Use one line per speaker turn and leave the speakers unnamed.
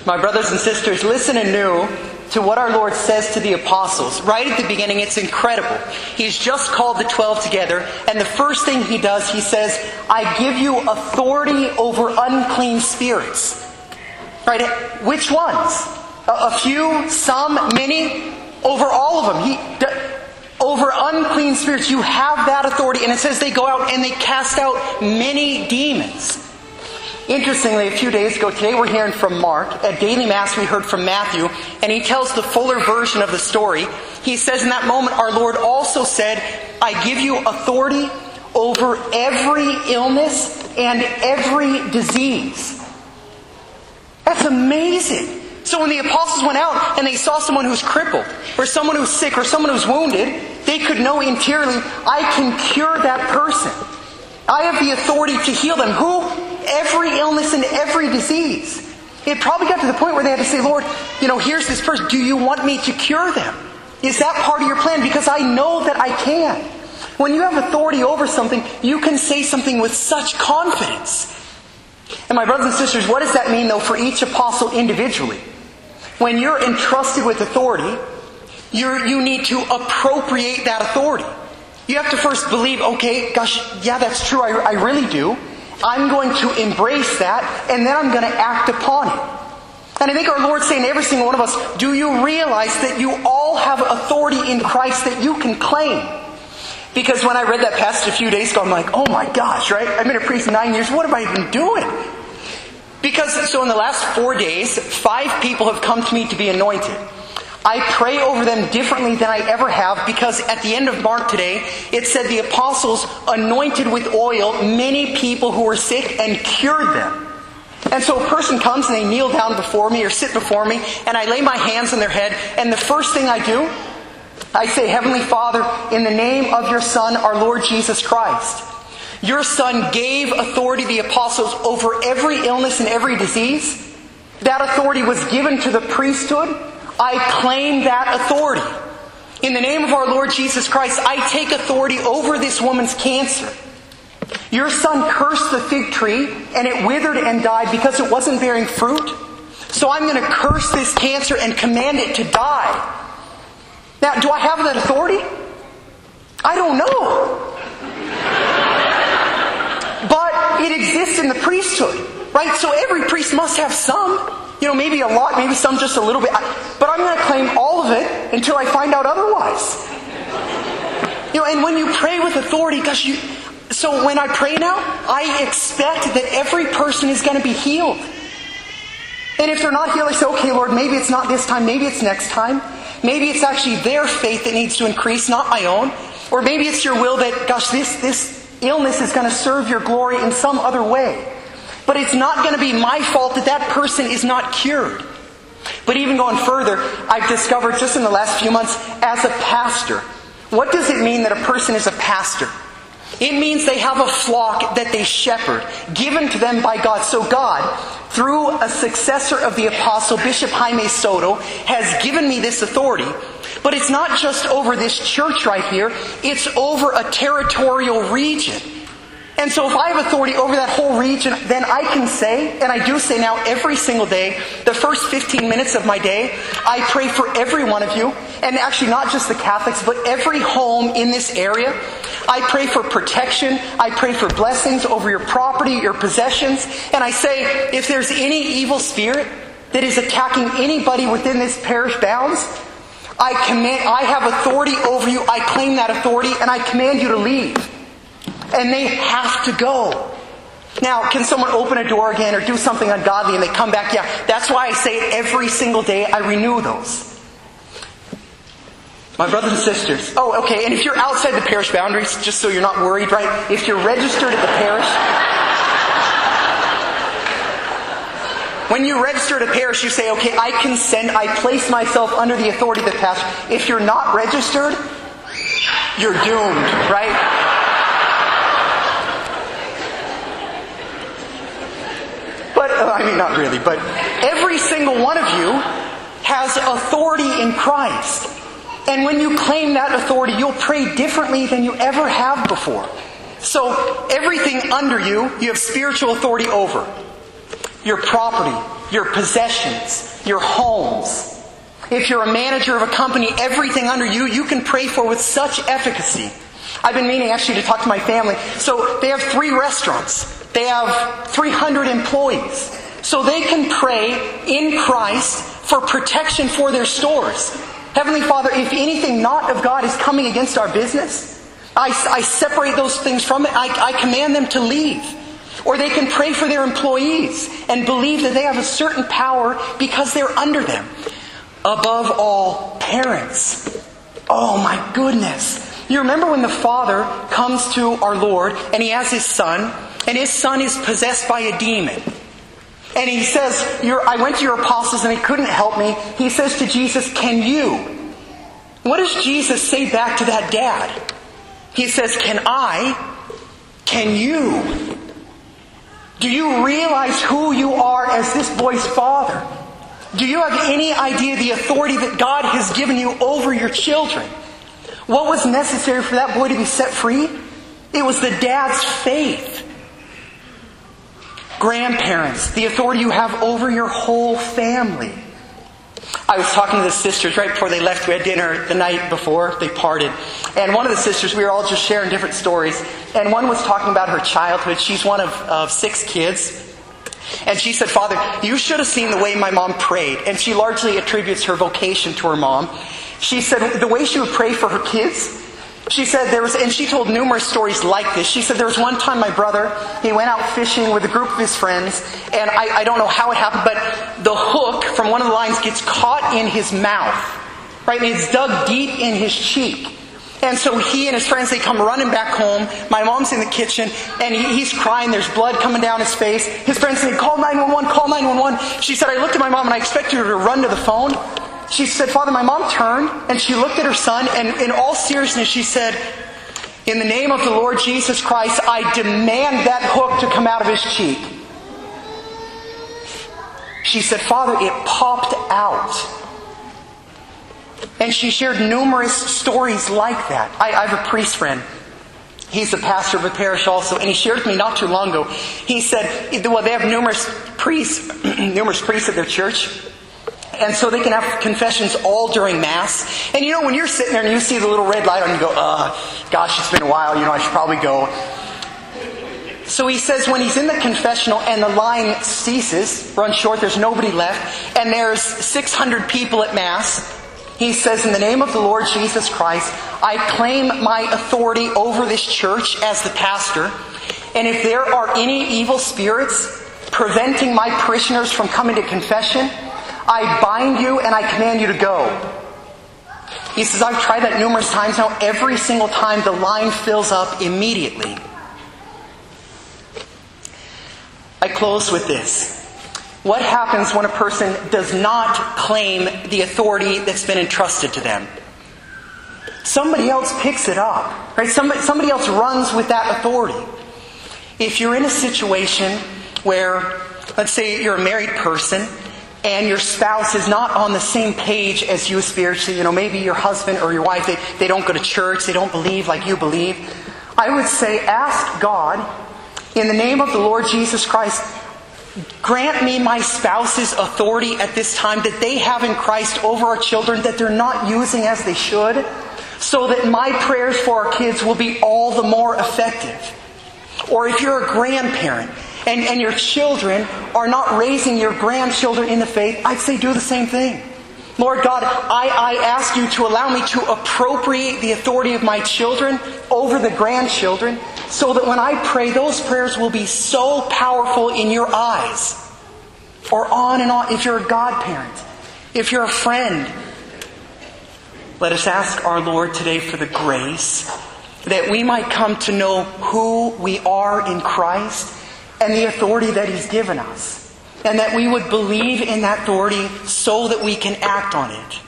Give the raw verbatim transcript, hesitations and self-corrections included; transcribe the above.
My brothers and sisters, listen anew to what our Lord says to the apostles. Right at the beginning, it's incredible. He's just called the twelve together, and the first thing he does, he says, I give you authority over unclean spirits. Right? Which ones? A, a few? Some? Many? Over all of them. He, over unclean spirits, you have that authority. And it says they go out and they cast out many demons. Interestingly, a few days ago, today we're hearing from Mark. At Daily Mass we heard from Matthew, and he tells the fuller version of the story. He says in that moment, our Lord also said, I give you authority over every illness and every disease. That's amazing. So when the apostles went out and they saw someone who's crippled, or someone who's sick, or someone who's wounded, they could know interiorly, I can cure that person. I have the authority to heal them. Who? Every illness and every disease. It probably got to the point where they had to say, Lord, you know, here's this person. Do you want me to cure them? Is that part of your plan? Because I know that I can. When you have authority over something, you can say something with such confidence. And my brothers and sisters, what does that mean, though, for each apostle individually? When you're entrusted with authority, you're, you need to appropriate that authority. You have to first believe, okay, gosh, yeah, that's true, I, I really do. I'm going to embrace that, and then I'm going to act upon it. And I think our Lord's saying to every single one of us, do you realize that you all have authority in Christ that you can claim? Because when I read that passage a few days ago, I'm like, oh my gosh, right? I've been a priest nine years, what have I been doing? Because, so in the last four days, five people have come to me to be anointed. I pray over them differently than I ever have, because at the end of Mark today, it said the apostles anointed with oil many people who were sick and cured them. And so a person comes and they kneel down before me or sit before me, and I lay my hands on their head, and the first thing I do, I say, Heavenly Father, in the name of your Son, our Lord Jesus Christ, your Son gave authority to the apostles over every illness and every disease. That authority was given to the priesthood. I claim that authority. In the name of our Lord Jesus Christ, I take authority over this woman's cancer. Your Son cursed the fig tree, and it withered and died because it wasn't bearing fruit. So I'm going to curse this cancer and command it to die. Now, do I have that authority? I don't know. But it exists in the priesthood, right? So every priest must have some. You know, maybe a lot, maybe some just a little bit. But I'm going to claim all of it until I find out otherwise. You know, and when you pray with authority, gosh, you... So when I pray now, I expect that every person is going to be healed. And if they're not healed, I say, okay, Lord, maybe it's not this time, maybe it's next time. Maybe it's actually their faith that needs to increase, not my own. Or maybe it's your will that, gosh, this, this illness is going to serve your glory in some other way. But it's not going to be my fault that that person is not cured. But even going further, I've discovered just in the last few months, as a pastor, what does it mean that a person is a pastor? It means they have a flock that they shepherd, given to them by God. So God, through a successor of the apostle, Bishop Jaime Soto, has given me this authority. But it's not just over this church right here, it's over a territorial region. And so if I have authority over that whole region, then I can say, and I do say now every single day, the first fifteen minutes of my day, I pray for every one of you, and actually not just the Catholics, but every home in this area. I pray for protection, I pray for blessings over your property, your possessions, and I say, if there's any evil spirit that is attacking anybody within this parish bounds, I command, I have authority over you, I claim that authority, and I command you to leave. And they have to go. Now, can someone open a door again or do something ungodly and they come back? Yeah, that's why I say it every single day. I renew those. My brothers and sisters. Oh, okay. And if you're outside the parish boundaries, just so you're not worried, right? If you're registered at the parish, when you register at a parish, you say, okay, I consent, I place myself under the authority of the pastor. If you're not registered, you're doomed, right? But, I mean, not really, but every single one of you has authority in Christ. And when you claim that authority, you'll pray differently than you ever have before. So, everything under you, you have spiritual authority over. Your property, your possessions, your homes. If you're a manager of a company, everything under you, you can pray for with such efficacy. I've been meaning actually to talk to my family. So they have three restaurants. They have three hundred employees. So they can pray in Christ for protection for their stores. Heavenly Father, if anything not of God is coming against our business, I, I separate those things from it. I, I command them to leave. Or they can pray for their employees and believe that they have a certain power because they're under them. Above all, parents. Oh my goodness. You remember when the Father comes to our Lord and He has His Son, and His Son is possessed by a demon. And He says, You're, I went to your apostles and they couldn't help me. He says to Jesus, can you? What does Jesus say back to that dad? He says, can I? Can you? Do you realize who you are as this boy's father? Do you have any idea the authority that God has given you over your children? What was necessary for that boy to be set free? It was the dad's faith. Grandparents, the authority you have over your whole family. I was talking to the sisters right before they left. We had dinner the night before they parted. And one of the sisters, we were all just sharing different stories. And one was talking about her childhood. She's one of, of six kids. And she said, Father, you should have seen the way my mom prayed. And she largely attributes her vocation to her mom. She said the way she would pray for her kids, she said there was, and she told numerous stories like this. She said there was one time my brother, he went out fishing with a group of his friends, and I, I don't know how it happened, but the hook from one of the lines gets caught in his mouth, right? And it's dug deep in his cheek. And so he and his friends, they come running back home. My mom's in the kitchen, and he, he's crying. There's blood coming down his face. His friends say, call nine one one, call nine one one. She said, I looked at my mom, and I expected her to run to the phone. She said, Father, my mom turned, and she looked at her son, and in all seriousness, she said, in the name of the Lord Jesus Christ, I demand that hook to come out of his cheek. She said, Father, it popped out. And she shared numerous stories like that. I, I have a priest friend. He's the pastor of a parish also, and he shared with me not too long ago. He said, well, they have numerous priests, numerous priests at their church. And so they can have confessions all during Mass. And you know, when you're sitting there and you see the little red light on, you go, uh, gosh, it's been a while, you know, I should probably go. So he says when he's in the confessional and the line ceases, runs short, there's nobody left, and there's six hundred people at Mass, he says, in the name of the Lord Jesus Christ, I claim my authority over this church as the pastor, and if there are any evil spirits preventing my parishioners from coming to confession, I bind you and I command you to go. He says, I've tried that numerous times now. Every single time the line fills up immediately. I close with this. What happens when a person does not claim the authority that's been entrusted to them? Somebody else picks it up, right? Somebody, somebody else runs with that authority. If you're in a situation where, let's say you're a married person, and your spouse is not on the same page as you spiritually, you know, maybe your husband or your wife, they, they don't go to church, they don't believe like you believe, I would say ask God, in the name of the Lord Jesus Christ, grant me my spouse's authority at this time that they have in Christ over our children that they're not using as they should, so that my prayers for our kids will be all the more effective. Or if you're a grandparent, And, and your children are not raising your grandchildren in the faith, I'd say do the same thing. Lord God, I, I ask you to allow me to appropriate the authority of my children over the grandchildren, so that when I pray, those prayers will be so powerful in your eyes. Or on and on, if you're a godparent, if you're a friend. Let us ask our Lord today for the grace that we might come to know who we are in Christ, and the authority that He's given us. And that we would believe in that authority so that we can act on it.